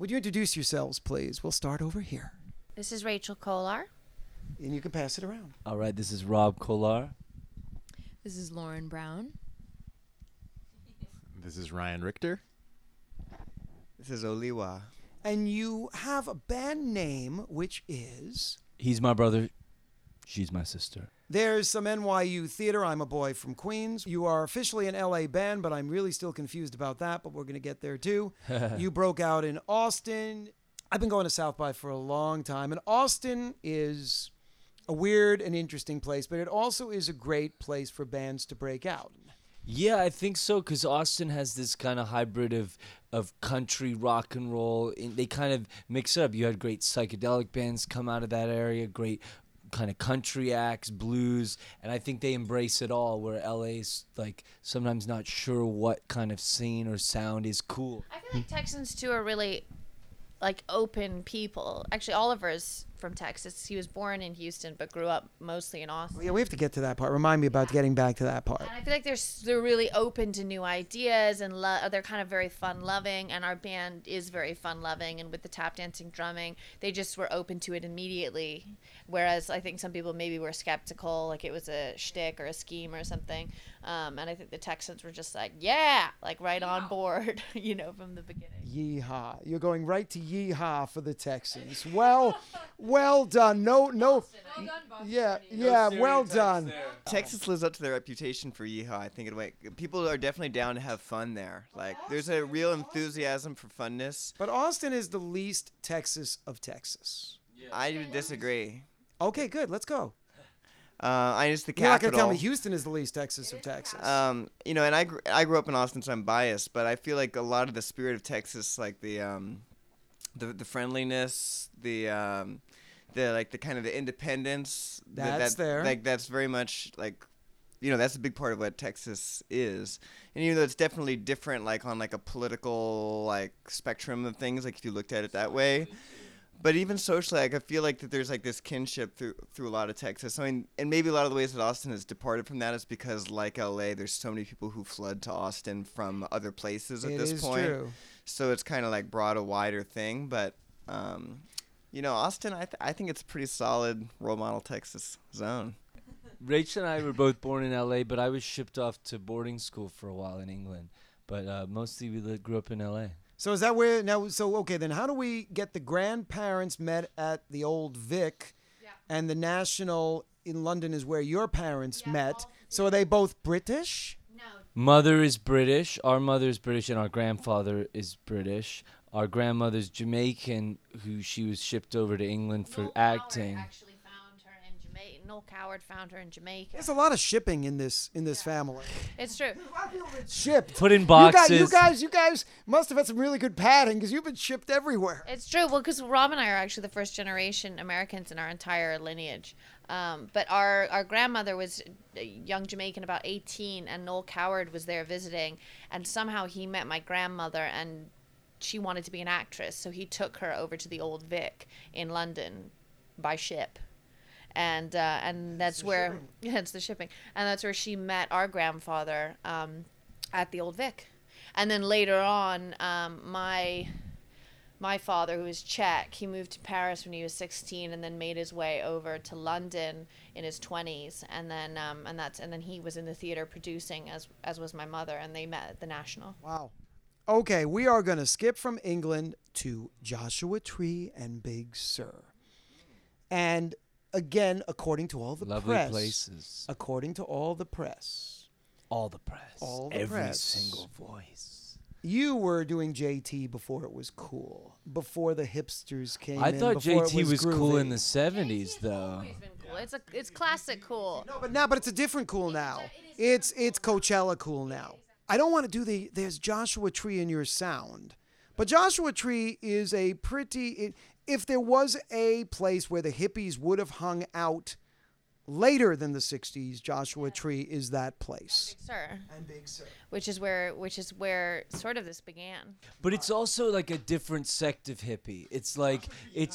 Would you introduce yourselves, please? We'll start over here. This is Rachel Kolar. And you can pass it around. All right, this is Rob Kolar. This is Lauren Brown. This is Ryan Richter. This is Oliwa. And you have a band name, which is... He's my brother. She's my sister. There's some NYU theater. I'm a boy from Queens. You are officially an LA band, but I'm really still confused about that, but we're going to get there too. You broke out in Austin. I've been going to South by for a long time, and Austin is a weird and interesting place, but it also is a great place for bands to break out. Yeah, I think so, because Austin has this kind of hybrid of country rock and roll. They kind of mix it up. You had great psychedelic bands come out of that area, great kind of country acts, blues, and I think they embrace it all, where LA's like sometimes not sure what kind of scene or sound is cool. I feel like Texans, too, are really, like, open people. Actually, Oliver's from Texas. He was born in Houston but grew up mostly in Austin. Yeah, we have to get to that part. Remind me about getting back to that part. And I feel like they're really open to new ideas, and they're kind of very fun-loving, and our band is very fun-loving, and with the tap dancing drumming, they just were open to it immediately, whereas I think some people maybe were skeptical, like it was a shtick or a scheme or something, and I think the Texans were just like, yeah, like right on board, from the beginning. Yeehaw. You're going right to yeehaw for the Texans. Well done. No. Yeah, well done. Texas lives up to their reputation for yeehaw, I think, in a way. People are definitely down to have fun there. Like, there's a real enthusiasm for funness. But Austin is the least Texas of Texas. I would disagree. Okay, good. Let's go. It's the You're not going capital. to tell me Houston is the least Texas of Texas. And I grew up in Austin, so I'm biased, but I feel like a lot of the spirit of Texas, like the friendliness, the kind of the independence. There. Like that's very much like, that's a big part of what Texas is. And even though it's definitely different, like on like a political like spectrum of things, like if you looked at it that way. But even socially, like I feel like that there's like this kinship through a lot of Texas. I mean, and maybe a lot of the ways that Austin has departed from that is because, like LA, there's so many people who flood to Austin from other places at this point. It is true. So it's kind of like brought a wider thing. But, Austin, I think it's a pretty solid role model Texas zone. Rachel and I were both born in LA, but I was shipped off to boarding school for a while in England. But mostly we grew up in LA. So is that where now? So okay, then how do we get the grandparents met at the Old Vic, and the National in London is where your parents met? So are they both British? No. Mother is British. Our mother is British, and our grandfather is British. Our grandmother's Jamaican, who she was shipped over to England for acting. Noel Coward found her in Jamaica. There's a lot of shipping in this family. It's true. Shipped. Put in boxes. You guys must have had some really good padding because you've been shipped everywhere. It's true. Well, because Rob and I are actually the first generation Americans in our entire lineage. But our grandmother was a young Jamaican, about 18, and Noel Coward was there visiting. And somehow he met my grandmother, and she wanted to be an actress. So he took her over to the Old Vic in London by ship. And that's where it's the shipping, and that's where she met our grandfather at the Old Vic, and then later on, my father, who was Czech, he moved to Paris when he was 16, and then made his way over to London in his 20s, and then he was in the theater producing as was my mother, and they met at the National. Wow. Okay, we are going to skip from England to Joshua Tree and Big Sur, and again, according to all the Lovely press. places. According to all the press. All the press. Every single voice. You were doing JT before it was cool. Before the hipsters came I in. thought before JT it was cool in groovy. the 70s, though. It's been cool. It's classic cool. No, but it's a different cool now. It's Coachella cool now. I don't want to do there's Joshua Tree in your sound. But Joshua Tree is a pretty... If there was a place where the hippies would have hung out later than the 60s, Joshua Tree is that place. And Big Sur. Which is where sort of this began. But it's also like a different sect of hippie. It's like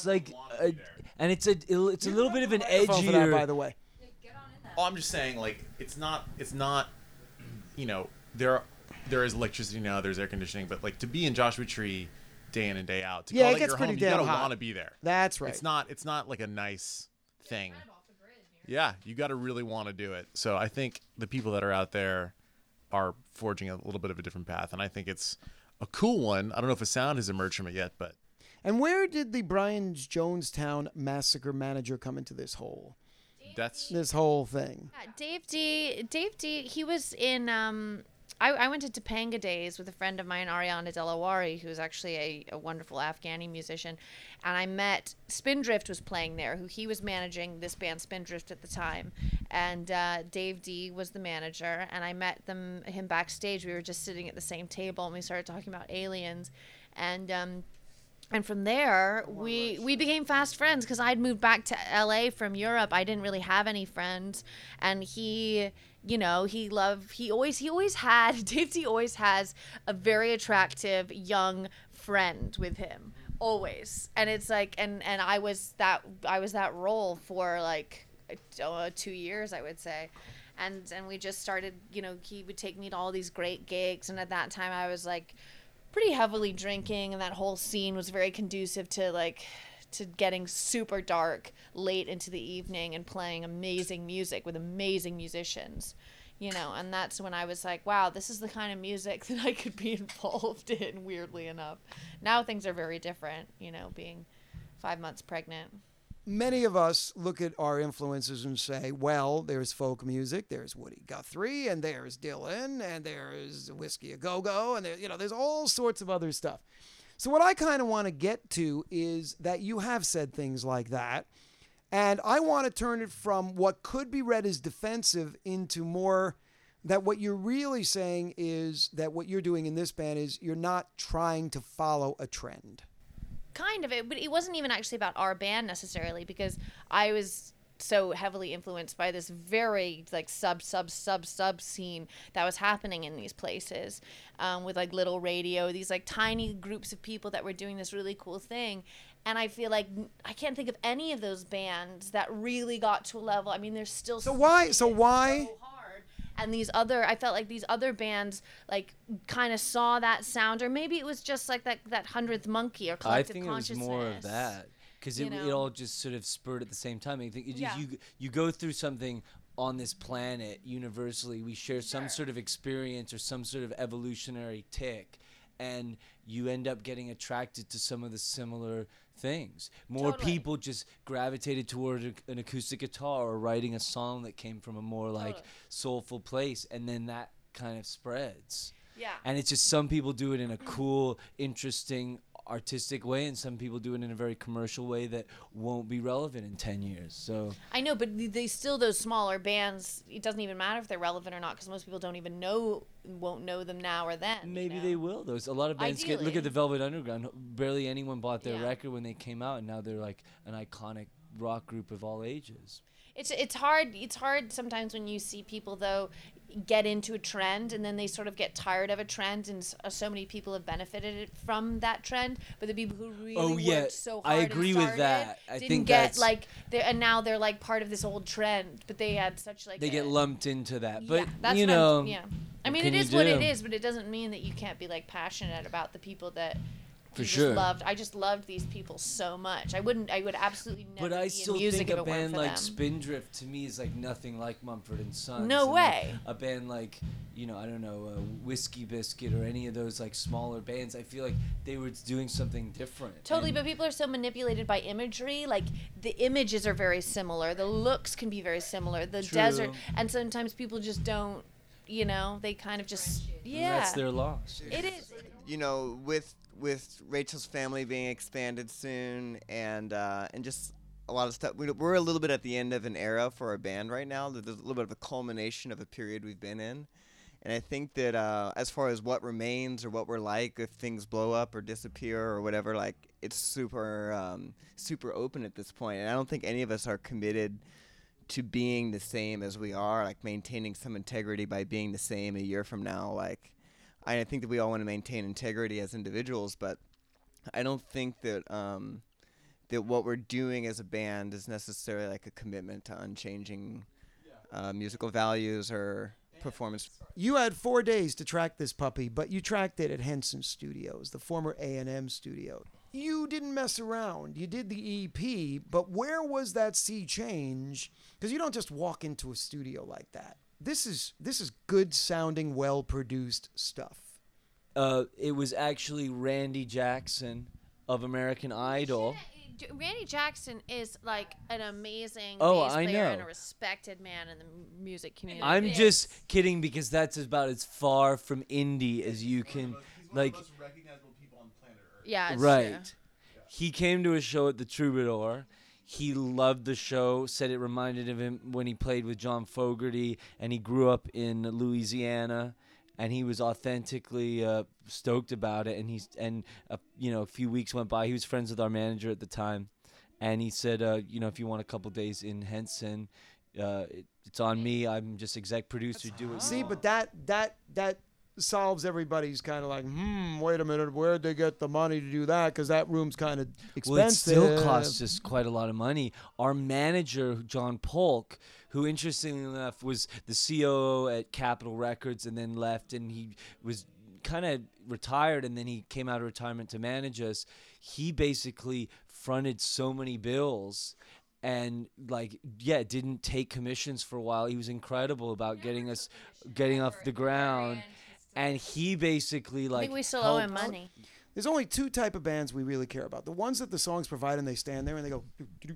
and it's a little bit of an For that, by edgier. the way. Oh, I'm just saying, like, it's not, there is electricity now, there's air conditioning, but like to be in Joshua Tree day in and day out. To Yeah, call it that gets your pretty home, damn you gotta hot. want to be there. That's right. It's not like a nice thing. Yeah, you got to really want to do it. So I think the people that are out there are forging a little bit of a different path, and I think it's a cool one. I don't know if a sound has emerged from it yet, but And where did the Brian Jonestown Massacre manager come into this whole thing? Yeah, Dave D. He was in. I went to Topanga Days with a friend of mine, Ariana Delawari, who's actually a wonderful Afghani musician, and I met Spindrift was playing there, who he was managing this band Spindrift at the time, and Dave D was the manager, and I met him backstage. We were just sitting at the same table, and we started talking about aliens, and from there, we became fast friends because I'd moved back to LA from Europe. I didn't really have any friends, and he always had Dave D always has a very attractive young friend with him, always. And it's like, and I was that role for like 2 years, I would say. And we just started, he would take me to all these great gigs, and at that time I was like pretty heavily drinking, and that whole scene was very conducive to getting super dark late into the evening and playing amazing music with amazing musicians, and that's when I was like, wow, this is the kind of music that I could be involved in, weirdly enough. Now things are very different, being 5 months pregnant. Many of us look at our influences and say, well, there's folk music, there's Woody Guthrie, and there's Dylan, and there's Whiskey A Go-Go, and there's all sorts of other stuff. So what I kind of want to get to is that you have said things like that, and I want to turn it from what could be read as defensive into more that what you're really saying is that what you're doing in this band is you're not trying to follow a trend. Kind of it, but it wasn't even actually about our band necessarily, because I was so heavily influenced by this very like sub scene that was happening in these places, with like Little Radio, these like tiny groups of people that were doing this really cool thing. And I feel like I can't think of any of those bands that really got to a level. I mean, there's still so why hard. And I felt like these other bands like kind of saw that sound, or maybe it was just like that 100th Monkey or Collective Consciousness. I think it was more of that, because it all just sort of spurred at the same time. I think you go through something on this planet universally. We share some sort of experience or some sort of evolutionary tick, and you end up getting attracted to some of the similar things. More people just gravitated toward an acoustic guitar or writing a song that came from a more like soulful place, and then that kind of spreads. Yeah. And it's just some people do it in a cool, interesting, artistic way, and some people do it in a very commercial way that won't be relevant in 10 years. So I know, but those smaller bands, it doesn't even matter if they're relevant or not, because most people won't know them now or then. Maybe they will. There's a lot of bands look at the Velvet Underground. Barely anyone bought their record when they came out, and now they're like an iconic rock group of all ages. It's hard sometimes when you see people though get into a trend and then they sort of get tired of a trend, and so many people have benefited from that trend, but the people who really worked so hard I agree and started with that. I didn't think get that's, like and now they're like part of this old trend, but they had such like they get lumped into that. But that's I mean, it is what it is, but it doesn't mean that you can't be like passionate about the people that For sure. I just loved these people so much. I would absolutely never But I be still in music think if a it weren't band for like them. Spindrift to me is like nothing like Mumford and Sons. No and way. Like a band like, I don't know, Whiskey Biscuit or any of those like smaller bands. I feel like they were doing something different. Totally, but people are so manipulated by imagery. Like the images are very similar. The looks can be very similar. The desert, and sometimes people just don't. They kind of just And that's their loss. It is. With Rachel's Family being expanded soon, and just a lot of stuff. We're a little bit at the end of an era for our band right now. There's a little bit of a culmination of a period we've been in. And I think that as far as what remains or what we're like, if things blow up or disappear or whatever, like it's super open at this point. And I don't think any of us are committed to being the same as we are, like maintaining some integrity by being the same a year from now. Like, I think that we all want to maintain integrity as individuals, but I don't think that that what we're doing as a band is necessarily like a commitment to unchanging musical values or performance. You had 4 days to track this puppy, but you tracked it at Henson Studios, the former A&M studio. You didn't mess around. You did the EP, but where was that sea change? Because you don't just walk into a studio like that. This is good sounding, well produced stuff. It was actually Randy Jackson of American Idol. Randy Jackson is like an amazing Oh, bass I player know. and a respected man in the music community. I'm just kidding because that's about as far from indie as you can. Like, recognizable people on planet Earth. yeah, it's right. true. He came to a show at the Troubadour. He loved the show, said it reminded of him when he played with John Fogerty, and he grew up in Louisiana, and he was authentically stoked about it. And a few weeks went by. He was friends with our manager at the time, and he said, if you want a couple days in Henson, it's on me. I'm just exec producer. Do it. See, but that solves everybody's kind of like, wait a minute, where'd they get the money to do that? Because that room's kind of expensive. Well, it still costs us quite a lot of money. Our manager, John Polk, who interestingly enough was the COO at Capitol Records and then left, and he was kind of retired, and then he came out of retirement to manage us. He basically fronted so many bills and didn't take commissions for a while. He was incredible about getting off the ground. And he basically I think we still owe him helped- money. There's only two type of bands we really care about. The ones that the songs provide and they stand there and they go,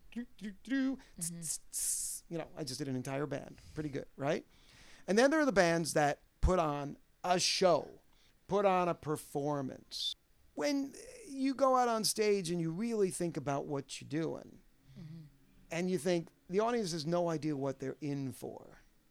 I just did an entire band. Pretty good, right? And then there are the bands that put on a show, put on a performance. When you go out on stage and you really think about what you're doing, and you think the audience has no idea what they're in for,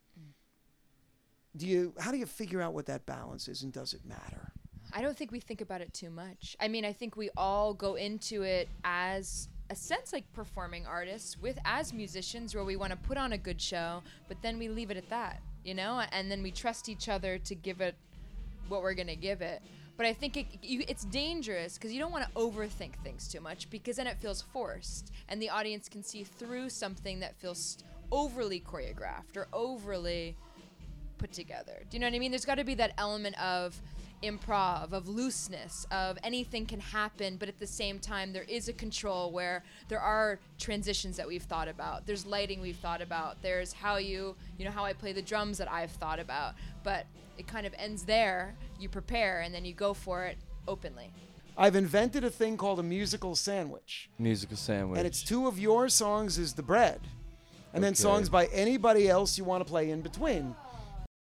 how do you figure out what that balance is, and does it matter? I don't think we think about it too much. I mean, I think we all go into it as a sense like performing artists as musicians, where we want to put on a good show, but then we leave it at that, and then we trust each other to give it what we're going to give it. But I think it's dangerous because you don't want to overthink things too much, because then it feels forced and the audience can see through something that feels overly choreographed or overly put together. Do you know what I mean? There's got to be that element of improv, of looseness, of anything can happen, but at the same time there is a control where there are transitions that we've thought about. There's lighting we've thought about. There's how how I play the drums that I've thought about. But it kind of ends there. You prepare and then you go for it openly. I've invented a thing called a musical sandwich. Musical sandwich. And it's two of your songs is the bread. And then Okay. songs by anybody else you want to play in between.